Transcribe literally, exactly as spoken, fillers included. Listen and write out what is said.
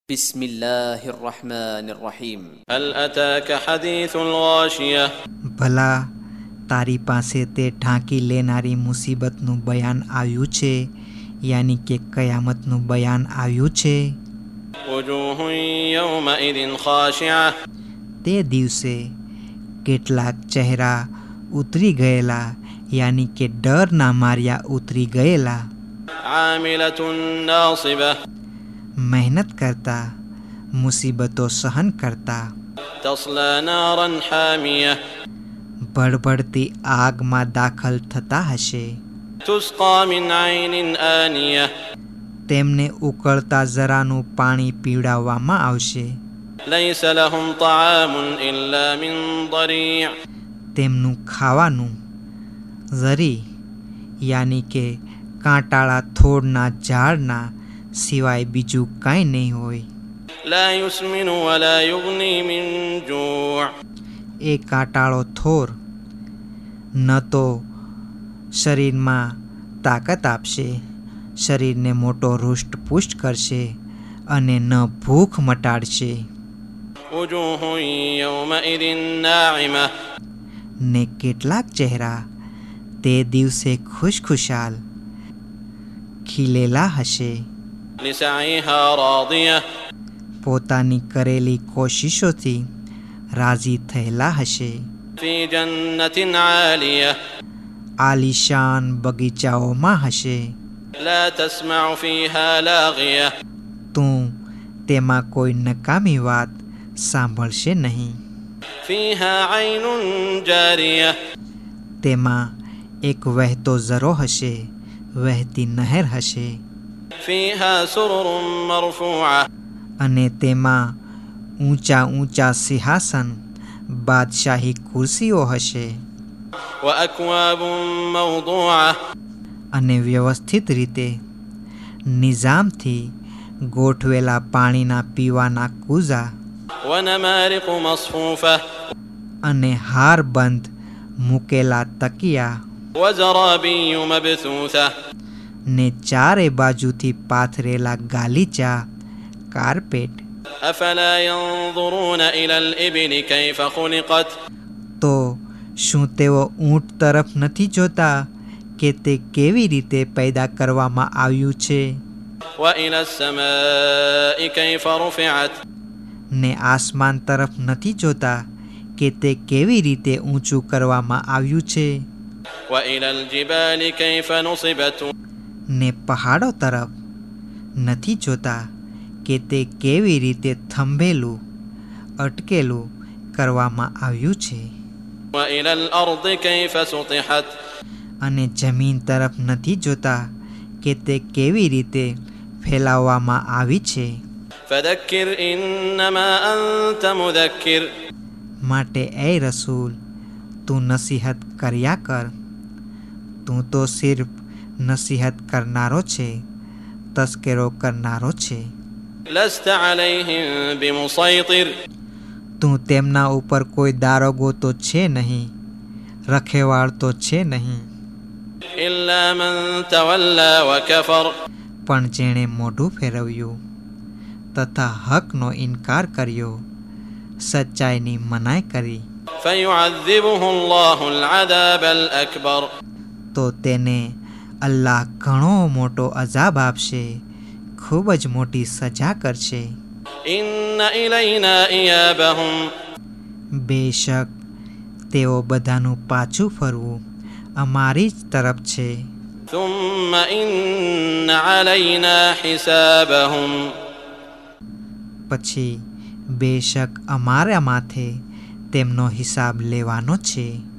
बिस्मिल्लाहिर रहमानिर रहीम। हल अताका हदीसुल गाशिया। ભલા તારી પાસે તે ઢાંકી લેનારી મુસીબતનું બયાન આવ્યું છે, યાની કે કયામતનું બયાન આવ્યું છે. વજૂહુન યૌમઇઝિન ખાશિઆ. તે દિવસે કેટલાક ચહેરા ઉતરી ગયેલા, યાની કે ડરના માર્યા ઉતરી ગયેલા. આમિલતુન નાસિબા. મહેનત કરતા, મુસીબતો સહન કરતા. તસ્લા નારન હામિયા. ભડભડતી આગમાં દાખલ થતા હશે. તુસ્કા મિન ઐનિન આનિયા. તેમને ઉકળતા જરાનું પાણી પીવડાવવામાં આવશે. લૈસ લહુમ તઆમુન ઇલ્લા મિન દરી'. તેમનું ખાવાનું ઝરી, યાની કે કાંટાળા થોડના ઝાડના સિવાય બીજું કાંઈ નહીં હોય. લા યુસ્મિનુ વલા યુગ્ની મિન જૂ'. એ કાંટાળો થોર ન તો શરીરમાં તાકાત આપશે, શરીરને મોટો હૃષ્ટપુષ્ટ કરશે, અને ન ભૂખ મટાડશે. વજૂહુન યૌમઇઝિન નાઇમા. ને કેટલાક ચહેરા તે દિવસે ખુશખુશાલ ખીલેલા હશે. લિસঈહા રાદિયા. પોતાની કરેલી કોશિશોથી રાજી થયેલા હશે. ફી જન્નતિન આલિયા. આલિશાન બગીચાઓમાં હશે. લા તસ્મઉ ફીહા લાગિયા. તું તેમાં કોઈ નકામી વાત સાંભળશે નહીં. ફીહા ઐનુન જારિયા. તેમાં એક વહેતો ઝરો હશે, વહેતી નહેર હશે. ફીહા સુરુરુન મરફૂઆ. અને તેમાં ઊંચા ઊંચા સિંહાસન, બાદશાહી ખુરશીઓ હશે. વ અકવાબુન મવદૂઆ. અને વ્યવસ્થિત રીતે નિઝામથી ગોઠવેલા પાણીના પીવાના કૂઝા. વ નમારિક મસફૂફા. અને હારબંધ મૂકેલા તકિયા. વ ઝરાબિય્યુ મબથૂથા. ને ચારે બાજુથી પાથરેલા ગાલીચા, કાર્પેટ. અફલા યંઝુરૂન ઇલલ ઇબિલી કૈફ ખુલિકત. તો શું તેઓ ઊંટ તરફ નથી જોતા કે તે કેવી રીતે પેદા કરવામાં આવ્યું છે? વ ઇલસ સમાઇ કૈફ રુફિઅત. ને આસમાન તરફ નથી જોતા કે તે કેવી રીતે ઊંચું કરવામાં આવ્યું છે? વ ઇલલ જિબાલી કૈફ નુસિબત. ને પહાડો તરફ નથી જોતા કે તે કેવી રીતે થંભેલું, અટકેલું કરવામાં આવ્યું છે? વ ઇલલ અર્દ કૈફ સુતિહત. અને જમીન તરફ નથી જોતા કે તે કેવી રીતે ફેલાવવામાં આવી છે? ફદક્કિર ઇન્નમા અંત મુદક્કિર. માટે એ રસૂલ, તું નસીહત કર્યા કર. તું તો સિર્ફ નસીહત કરનારો છે, તસ્કરો કરનારો છે. લસ્ત અલૈહિમ બિમુસૈતિર. તું તેમના ઉપર કોઈ દારોગો તો છે નહીં, રખેવાળ તો છે નહીં. ઇલ્લા મન તવલ્લા વ કફર. પણ જેણે મોઢું ફેરવ્યું તથા હકનો ઇનકાર કર્યો, સચ્ચાઈની મનાઈ કરી. ફયુઅઝિબુહુ અલ્લાહુ અલ-અઝાબ અલ-અકબર. તો તેને અલ્લાહ ઘણો મોટો અઝાબ આપશે, ખૂબ જ મોટી સજા કરશે. ઇન્ન ઇલૈના ઇયાબહુમ. બેશક તેઓ બધાનું પાછું ફરવું અમારી જ તરફ છે. ثم إن علينا حسابهم. પછી બેશક અમારા માથે તેમનો હિસાબ લેવાનો છે.